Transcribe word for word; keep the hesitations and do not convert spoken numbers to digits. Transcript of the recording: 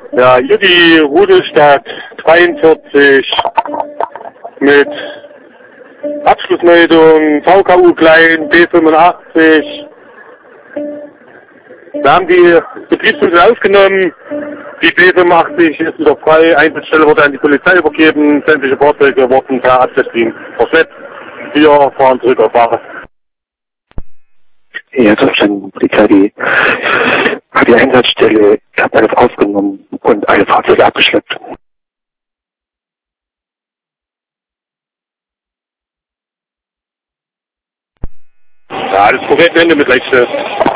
Ja, hier die Rudelstadt dreiundvierzig mit Abschlussmeldung V K U Klein B fünfundachtzig. Wir haben die Betriebsmittel aufgenommen. Die B fünfundachtzig ist wieder frei. Einsatzstelle wurde an die Polizei übergeben. Sämtliche Fahrzeuge wurden per Abschlussteam versetzt. Wir fahren zurück auf Fahrer. Ja, verstanden. Polizei, die hat die Einsatzstelle, hat alles aufgenommen und alle Fahrzeuge abgeschleppt. Ja, alles korrekt, Ende mit Rechte.